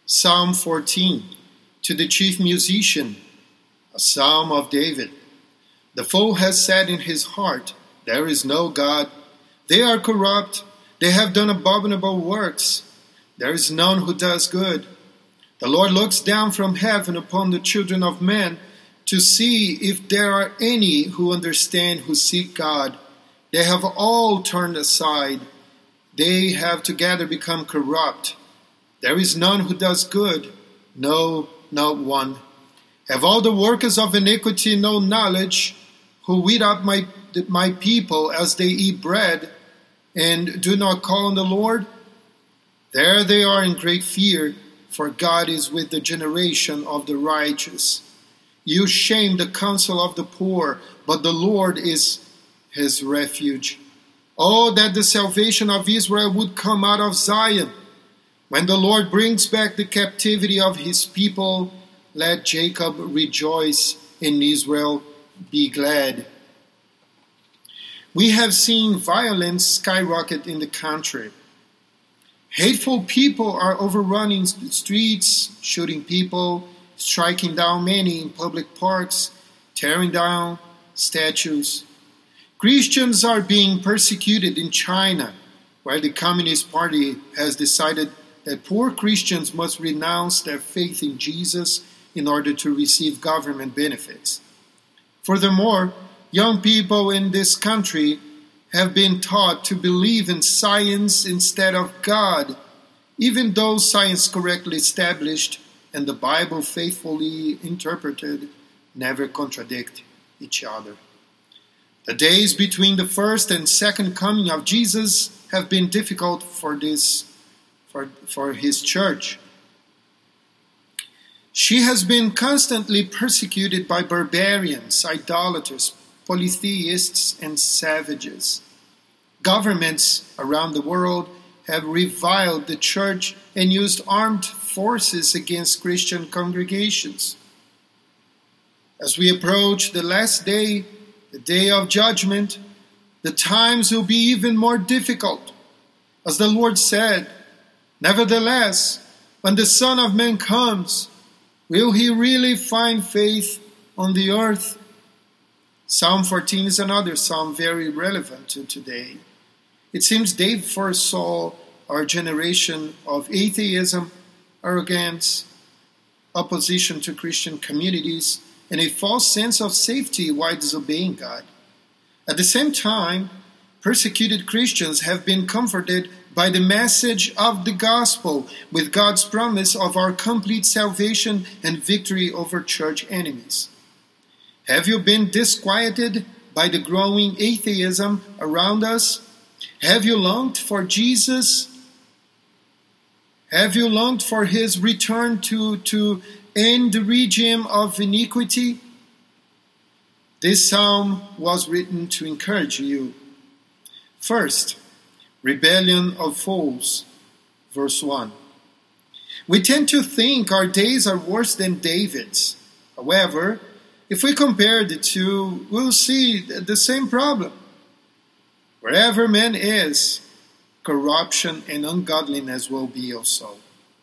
Psalm 14, to the chief musician, a psalm of David. The fool has said in his heart, there is no God. They are corrupt. They have done abominable works. There is none who does good. The Lord looks down from heaven upon the children of men to see if there are any who understand, who seek God. They have all turned aside. They have together become corrupt. There is none who does good, no, not one. Have all the workers of iniquity no knowledge, who weed up my people as they eat bread, and do not call on the Lord? There they are in great fear, for God is with the generation of the righteous. You shame the counsel of the poor, but the Lord is his refuge. Oh, that the salvation of Israel would come out of Zion. When the Lord brings back the captivity of his people, let Jacob rejoice and Israel be glad. We have seen violence skyrocket in the country. Hateful people are overrunning the streets, shooting people, striking down many in public parks, tearing down statues. Christians are being persecuted in China, where the Communist Party has decided that poor Christians must renounce their faith in Jesus in order to receive government benefits. Furthermore, young people in this country have been taught to believe in science instead of God, even though science correctly established and the Bible faithfully interpreted never contradict each other. The days between the first and second coming of Jesus have been difficult for his church. She has been constantly persecuted by barbarians, idolaters, polytheists, and savages. Governments around the world have reviled the church and used armed forces against Christian congregations. As we approach the last day, the day of judgment, the times will be even more difficult. As the Lord said, nevertheless, when the Son of Man comes, will he really find faith on the earth? Psalm 14 is another psalm very relevant to today. It seems David foresaw our generation of atheism, arrogance, opposition to Christian communities, and a false sense of safety while disobeying God. At the same time, persecuted Christians have been comforted by the message of the gospel, with God's promise of our complete salvation and victory over church enemies. Have you been disquieted by the growing atheism around us? Have you longed for Jesus? Have you longed for his return to end the regime of iniquity? This psalm was written to encourage you. First, rebellion of fools, verse 1. We tend to think our days are worse than David's. However, if we compare the two, we'll see the same problem. Wherever man is, corruption and ungodliness will be also.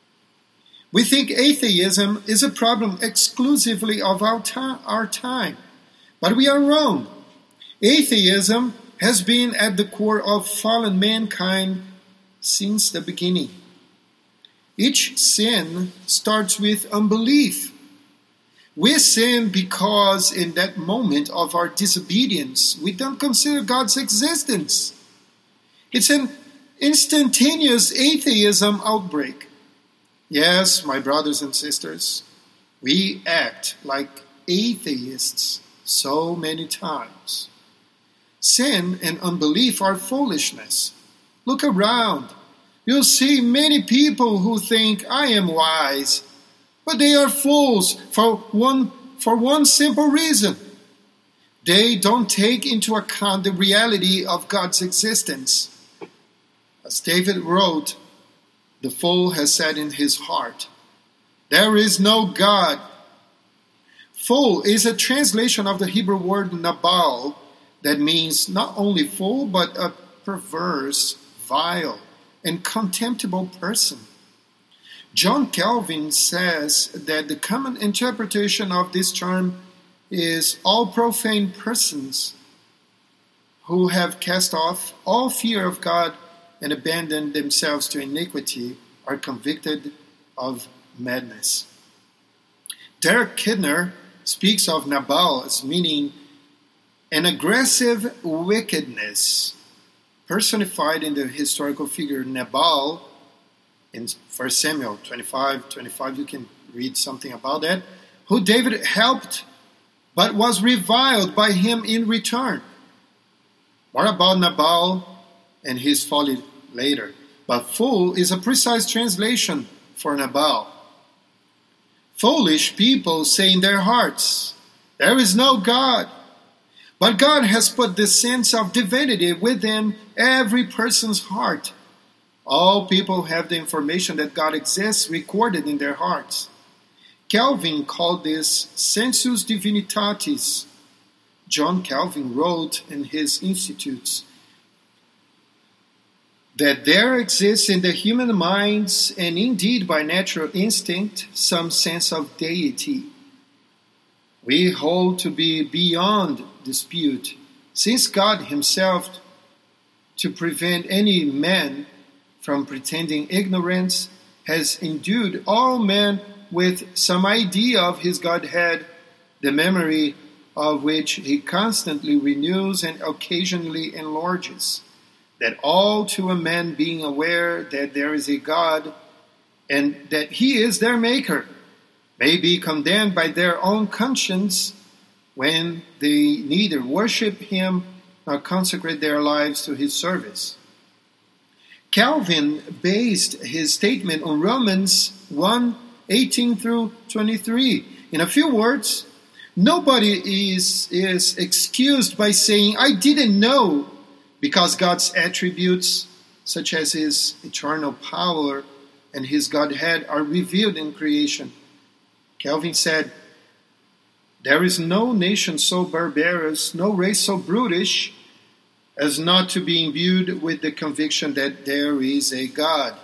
We think atheism is a problem exclusively of our time, but we are wrong. Atheism has been at the core of fallen mankind since the beginning. Each sin starts with unbelief. We sin because in that moment of our disobedience, we don't consider God's existence. It's an instantaneous atheism outbreak. Yes, my brothers and sisters, we act like atheists so many times. Sin and unbelief are foolishness. Look around. You'll see many people who think, I am wise. But they are fools for one simple reason. They don't take into account the reality of God's existence. As David wrote, the fool has said in his heart, there is no God. Fool is a translation of the Hebrew word nabal, that means not only fool, but a perverse, vile, and contemptible person. John Calvin says that the common interpretation of this term is all profane persons who have cast off all fear of God and abandoned themselves to iniquity are convicted of madness. Derek Kidner speaks of Nabal as meaning an aggressive wickedness personified in the historical figure Nabal in 1 Samuel 25, you can read something about that, who David helped but was reviled by him in return. More about Nabal and his folly later. But fool is a precise translation for Nabal. Foolish people say in their hearts, there is no God. But God has put the sense of divinity within every person's heart. All people have the information that God exists recorded in their hearts. Calvin called this sensus divinitatis. John Calvin wrote in his Institutes that there exists in the human minds, and indeed by natural instinct, some sense of deity. We hold to be beyond dispute, since God himself, to prevent any man from pretending ignorance, has endued all men with some idea of his Godhead, the memory of which he constantly renews and occasionally enlarges, that all to a man being aware that there is a God and that he is their maker may be condemned by their own conscience when they neither worship him nor consecrate their lives to his service. Calvin based his statement on Romans 1:18 through 23. In a few words, nobody is excused by saying, I didn't know, because God's attributes, such as his eternal power and his Godhead, are revealed in creation. Calvin said, there is no nation so barbarous, no race so brutish, as not to be imbued with the conviction that there is a God.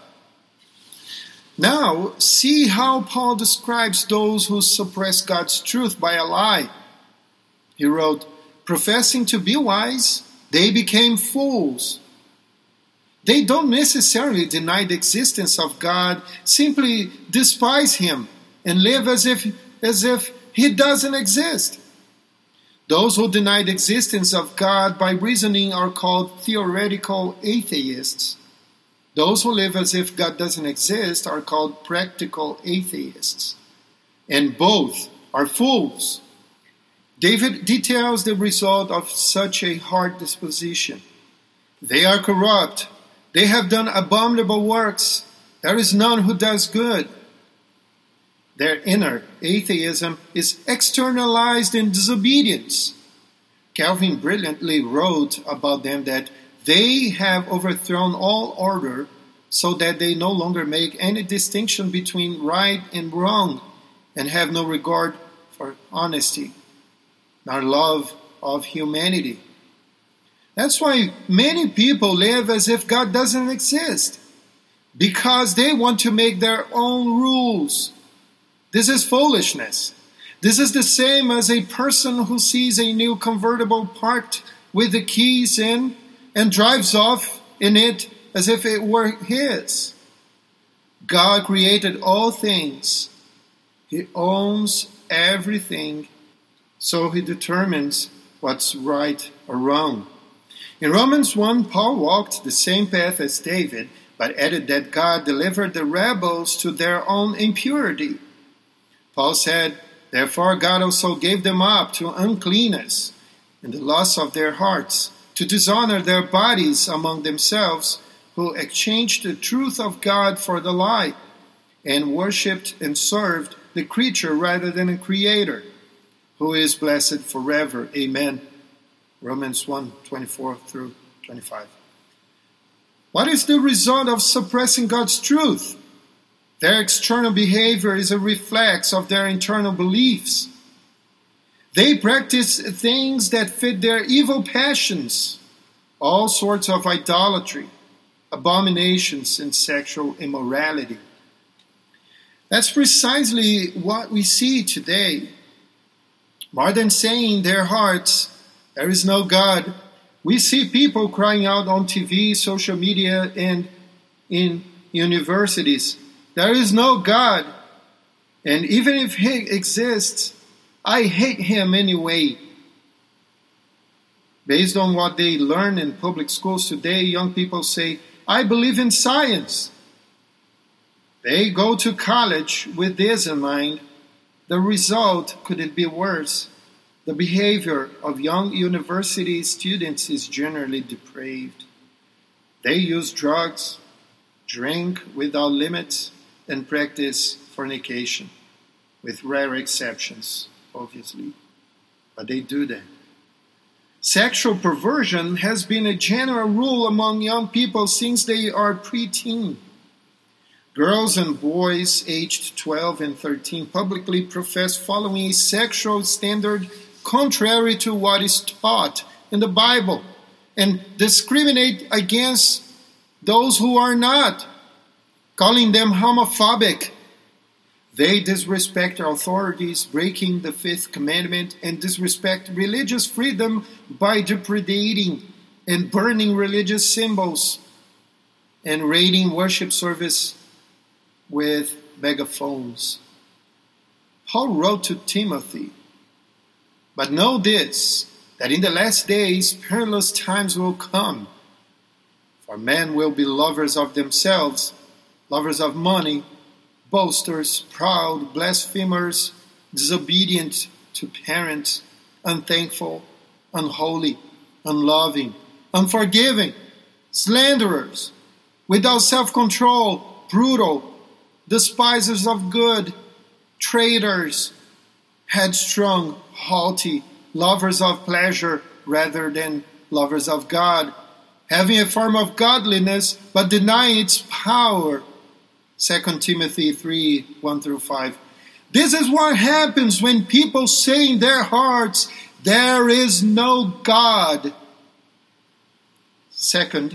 Now, see how Paul describes those who suppress God's truth by a lie. He wrote, professing to be wise, they became fools. They don't necessarily deny the existence of God, simply despise him and live as if he doesn't exist. Those who deny the existence of God by reasoning are called theoretical atheists. Those who live as if God doesn't exist are called practical atheists. And both are fools. David details the result of such a hard disposition. They are corrupt. They have done abominable works. There is none who does good. Their inner atheism is externalized in disobedience. Calvin brilliantly wrote about them that they have overthrown all order so that they no longer make any distinction between right and wrong and have no regard for honesty nor love of humanity. That's why many people live as if God doesn't exist, because they want to make their own rules. This is foolishness. This is the same as a person who sees a new convertible parked with the keys in and drives off in it as if it were his. God created all things. He owns everything, so he determines what's right or wrong. In Romans 1, Paul walked the same path as David, but added that God delivered the rebels to their own impurity. Paul said, therefore God also gave them up to uncleanness and the lusts of their hearts, to dishonor their bodies among themselves, who exchanged the truth of God for the lie, and worshipped and served the creature rather than the Creator, who is blessed forever. Amen. Romans 1:24 through 25. What is the result of suppressing God's truth? Their external behavior is a reflex of their internal beliefs. They practice things that fit their evil passions, all sorts of idolatry, abominations, and sexual immorality. That's precisely what we see today. More than saying in their hearts, there is no God, we see people crying out on TV, social media, and in universities, there is no God. And even if He exists, I hate Him anyway. Based on what they learn in public schools today, young people say, I believe in science. They go to college with this in mind. The result, could it be worse? The behavior of young university students is generally depraved. They use drugs, drink without limits, and practice fornication, with rare exceptions, obviously. But they do that. Sexual perversion has been a general rule among young people since they are preteen. Girls and boys aged 12 and 13 publicly profess following a sexual standard contrary to what is taught in the Bible and discriminate against those who are not, calling them homophobic. They disrespect authorities, breaking the fifth commandment, and disrespect religious freedom by depredating and burning religious symbols and raiding worship service with megaphones. Paul wrote to Timothy, but know this, that in the last days perilous times will come. For men will be lovers of themselves, lovers of money, boasters, proud, blasphemers, disobedient to parents, unthankful, unholy, unloving, unforgiving, slanderers, without self-control, brutal, despisers of good, traitors, headstrong, haughty, lovers of pleasure rather than lovers of God, having a form of godliness but denying its power. 2 Timothy 3, 1-5. This is what happens when people say in their hearts, there is no God. Second,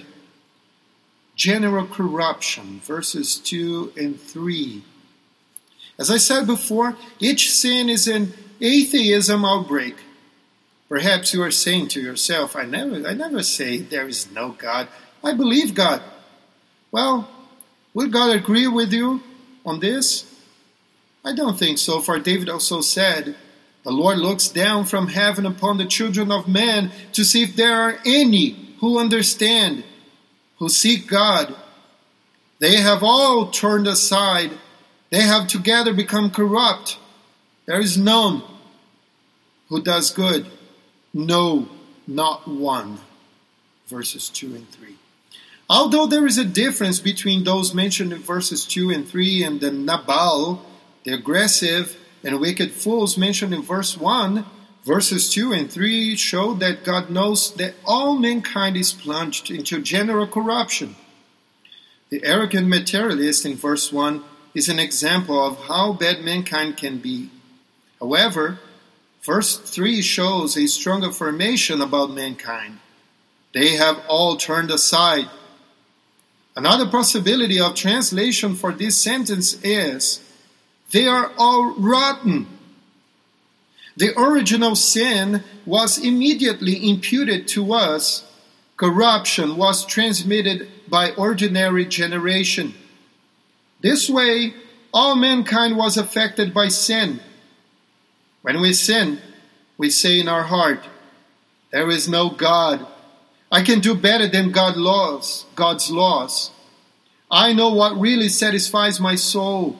general corruption, verses 2 and 3. As I said before, each sin is an atheism outbreak. Perhaps you are saying to yourself, I never say there is no God. I believe God. Well, will God agree with you on this? I don't think so, for David also said, the Lord looks down from heaven upon the children of men to see if there are any who understand, who seek God. They have all turned aside. They have together become corrupt. There is none who does good. No, not one. Verses 2 and 3. Although there is a difference between those mentioned in verses 2 and 3 and the Nabal, the aggressive and wicked fools mentioned in verse 1, verses 2 and 3 show that God knows that all mankind is plunged into general corruption. The arrogant materialist in verse 1 is an example of how bad mankind can be. However, verse 3 shows a strong affirmation about mankind. They have all turned aside. Another possibility of translation for this sentence is, they are all rotten. The original sin was immediately imputed to us. Corruption was transmitted by ordinary generation. This way, all mankind was affected by sin. When we sin, we say in our heart, there is no God. I can do better than God's laws. I know what really satisfies my soul.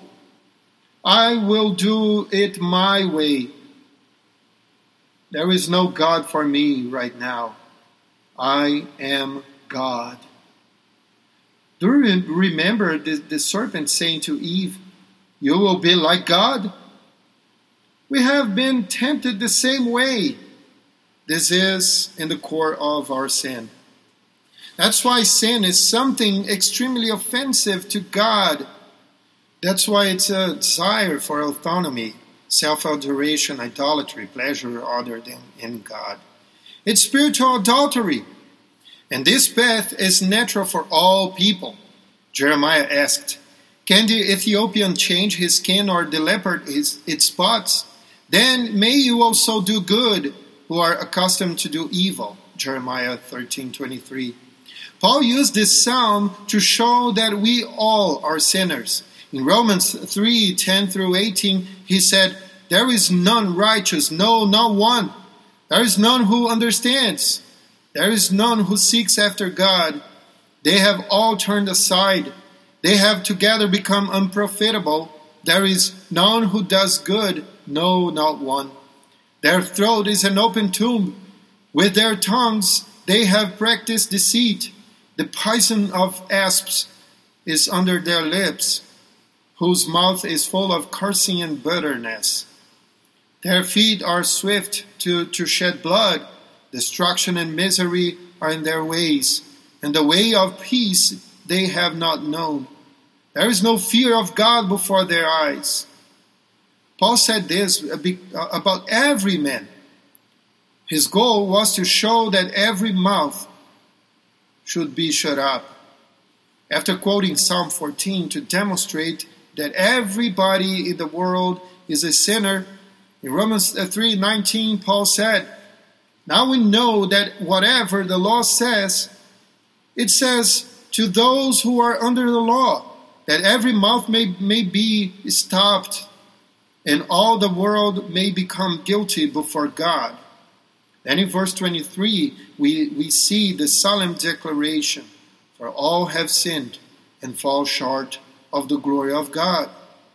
I will do it my way. There is no God for me right now. I am God. Do you remember the serpent saying to Eve, you will be like God? We have been tempted the same way. This is in the core of our sin. That's why sin is something extremely offensive to God. That's why it's a desire for autonomy, self-adoration, idolatry, pleasure other than in God. It's spiritual adultery. And this path is natural for all people. Jeremiah asked, Can the Ethiopian change his skin or the leopard its spots? Then may you also do good who are accustomed to do evil. Jeremiah 13:23. Paul used this psalm to show that we all are sinners. In Romans 3:10 through 18, he said, "There is none righteous, no, not one. There is none who understands. There is none who seeks after God. They have all turned aside. They have together become unprofitable. There is none who does good, no, not one. Their throat is an open tomb. With their tongues they have practiced deceit. The poison of asps is under their lips, whose mouth is full of cursing and bitterness. Their feet are swift to shed blood. Destruction and misery are in their ways, and the way of peace they have not known. There is no fear of God before their eyes." Paul said this about every man. His goal was to show that every mouth should be shut up. After quoting Psalm 14 to demonstrate that everybody in the world is a sinner, in Romans 3:19, Paul said, "Now we know that whatever the law says, it says to those who are under the law, that every mouth may be stopped, and all the world may become guilty before God." Then in verse 23, we see the solemn declaration, "For all have sinned and fall short of the glory of God."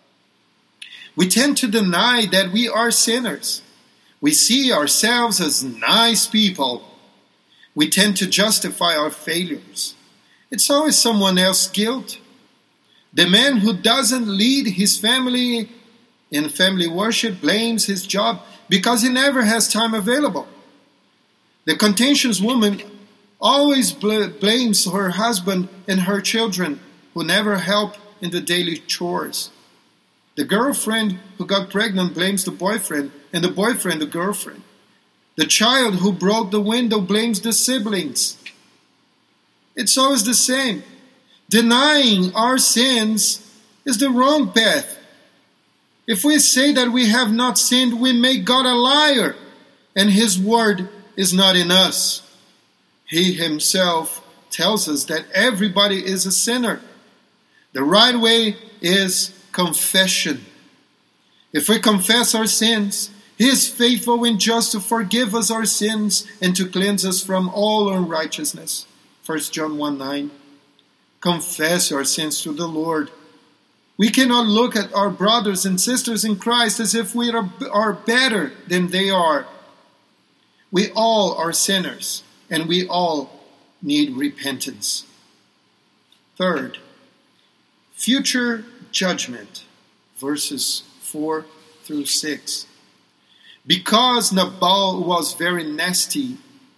We tend to deny that we are sinners. We see ourselves as nice people. We tend to justify our failures. It's always someone else's guilt. The man who doesn't lead his family in family worship blames his job because he never has time available. The contentious woman always blames her husband and her children who never help in the daily chores. The girlfriend who got pregnant blames the boyfriend, and the boyfriend the girlfriend. The child who broke the window blames the siblings. It's always the same. Denying our sins is the wrong path. If we say that we have not sinned, we make God a liar, and His word is not in us. He Himself tells us that everybody is a sinner. The right way is confession. If we confess our sins, He is faithful and just to forgive us our sins and to cleanse us from all unrighteousness. 1 John 1:9. Confess your sins to the Lord. We cannot look at our brothers and sisters in Christ as if we are better than they are. We all are sinners, and we all need repentance. Third, future judgment, verses 4 through 6. Because Nabal was very nasty,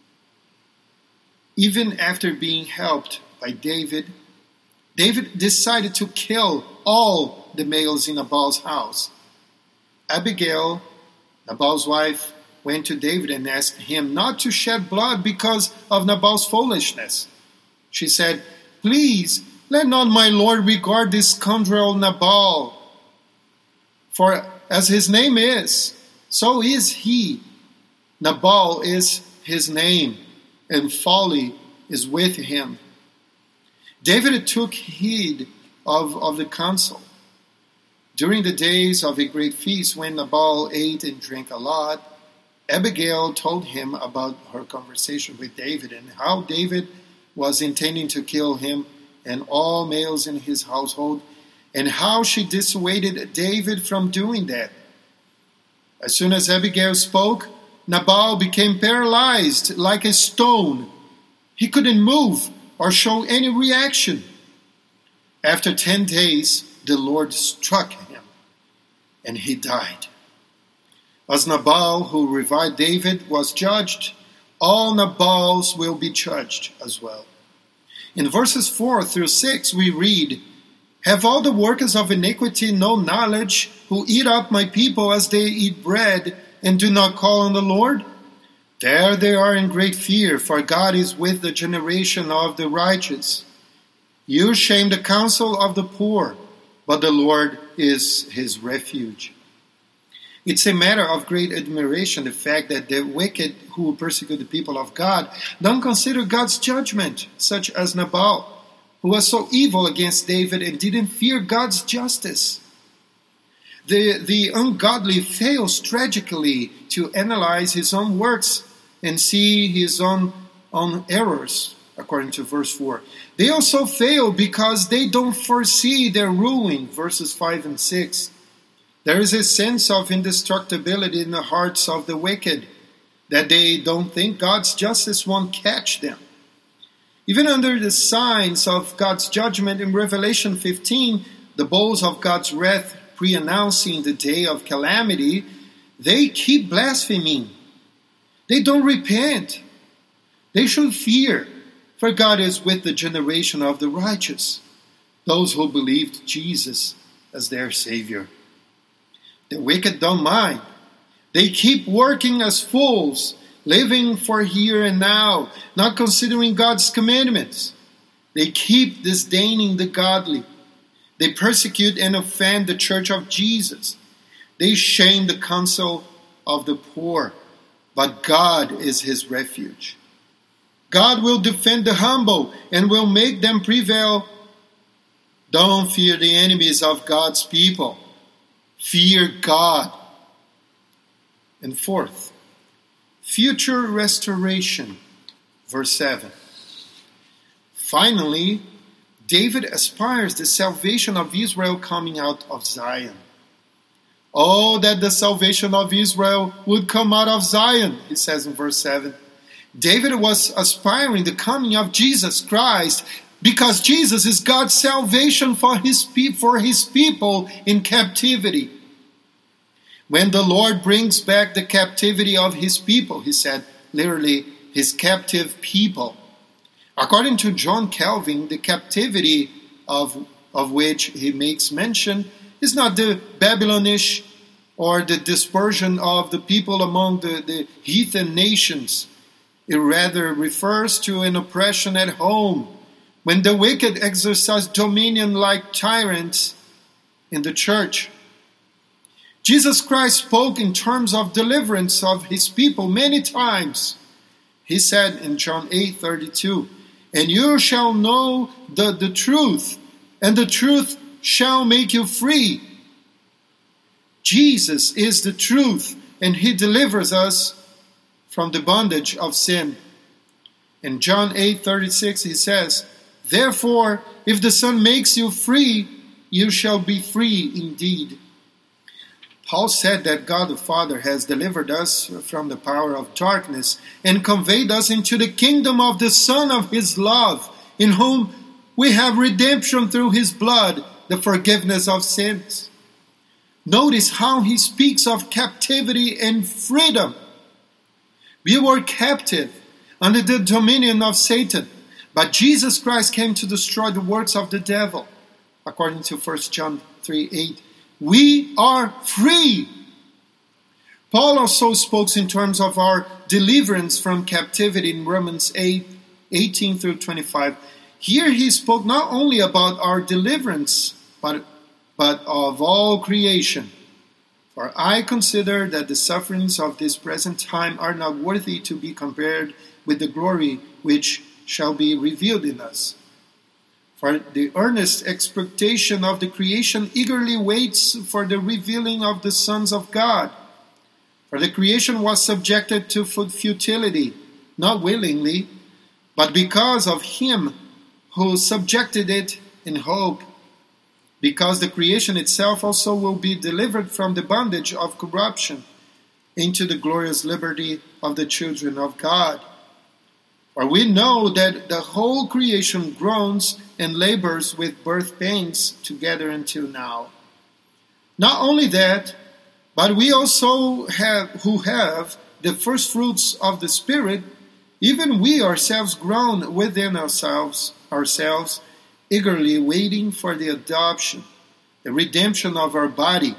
even after being helped by David decided to kill all the males in Nabal's house. Abigail, Nabal's wife, went to David and asked him not to shed blood because of Nabal's foolishness. She said, "Please, let not my lord regard this scoundrel Nabal. For as his name is, so is he. Nabal is his name, and folly is with him." David took heed of the counsel. During the days of a great feast, when Nabal ate and drank a lot, Abigail told him about her conversation with David and how David was intending to kill him and all males in his household, and how she dissuaded David from doing that. As soon as Abigail spoke, Nabal became paralyzed like a stone. He couldn't move or show any reaction. After 10 days, the Lord struck him, and he died. As Nabal, who reviled David, was judged, all Nabals will be judged as well. In verses 4 through 6, we read, "Have all the workers of iniquity no knowledge, who eat up my people as they eat bread, and do not call on the Lord? There they are in great fear, for God is with the generation of the righteous. You shame the counsel of the poor, but the Lord is his refuge. It's a matter of great admiration, the fact that the wicked who persecute the people of God don't consider God's judgment, such as Nabal, who was so evil against David and didn't fear God's justice. The ungodly fails tragically to analyze his own works and see his own errors, according to verse 4. They also fail because they don't foresee their ruin, verses 5 and 6. There is a sense of indestructibility in the hearts of the wicked, that they don't think God's justice won't catch them. Even under the signs of God's judgment in Revelation 15, the bowls of God's wrath pre-announcing the day of calamity, they keep blaspheming. They don't repent. They should fear, for God is with the generation of the righteous, those who believed Jesus as their Savior. The wicked don't mind. They keep working as fools, living for here and now, not considering God's commandments. They keep disdaining the godly. They persecute and offend the church of Jesus. They shame the counsel of the poor, but God is his refuge. God will defend the humble and will make them prevail. Don't fear the enemies of God's people. Fear God. And fourth, future restoration. Verse 7. Finally, David aspires the salvation of Israel coming out of Zion. Oh, that the salvation of Israel would come out of Zion, he says in verse 7. David was aspiring the coming of Jesus Christ because Jesus is God's salvation for his people in captivity. When the Lord brings back the captivity of his people, he said, literally, his captive people. According to John Calvin, the captivity of which he makes mention is not the Babylonish or the dispersion of the people among the heathen nations. It rather refers to an oppression at home, when the wicked exercise dominion like tyrants in the church. Jesus Christ spoke in terms of deliverance of his people many times. He said in John 8:32, "And you shall know the truth, and the truth shall make you free." Jesus is the truth, and he delivers us from the bondage of sin. In John 8:36 he says, "Therefore, if the Son makes you free, you shall be free indeed." Paul said that God the Father has delivered us from the power of darkness and conveyed us into the kingdom of the Son of his love, in whom we have redemption through his blood, the forgiveness of sins. Notice how he speaks of captivity and freedom. We were captive under the dominion of Satan, but Jesus Christ came to destroy the works of the devil, according to 1 John 3:8. We are free. Paul also spoke in terms of our deliverance from captivity in Romans 8:18 through 25. Here he spoke not only about our deliverance, but of all creation. For I consider that the sufferings of this present time are not worthy to be compared with the glory which shall be revealed in us. For the earnest expectation of the creation eagerly waits for the revealing of the sons of God. For the creation was subjected to futility, not willingly, but because of him who subjected it in hope, because the creation itself also will be delivered from the bondage of corruption into the glorious liberty of the children of God. For we know that the whole creation groans and labors with birth pains together until now. Not only that, but we also who have the first fruits of the Spirit, even we ourselves groan within ourselves, eagerly waiting for the adoption, the redemption of our body.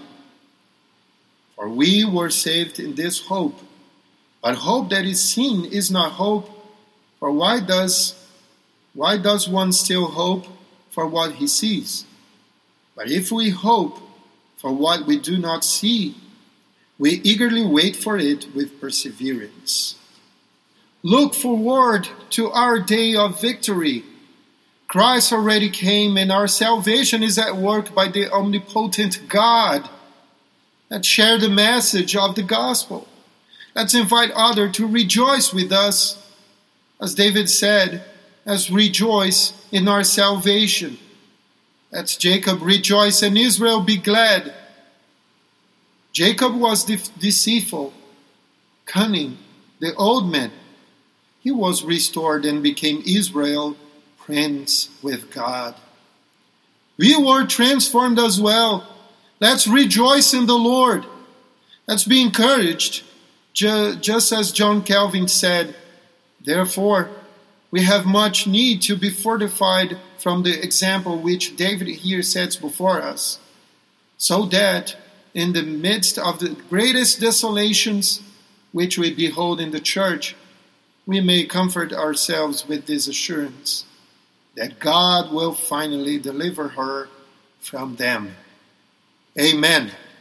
For we were saved in this hope. But hope that is seen is not hope. For why does one still hope for what he sees? But if we hope for what we do not see, we eagerly wait for it with perseverance. Look forward to our day of victory. Christ already came, and our salvation is at work by the omnipotent God. Let's share the message of the gospel. Let's invite others to rejoice with us. As David said, let's rejoice in our salvation. Let Jacob rejoice and Israel be glad. Jacob was deceitful, cunning, the old man. He was restored and became Israel, prince with God. We were transformed as well. Let's rejoice in the Lord. Let's be encouraged. Just as John Calvin said, therefore, we have much need to be fortified from the example which David here sets before us, so that in the midst of the greatest desolations which we behold in the church, we may comfort ourselves with this assurance that God will finally deliver her from them. Amen.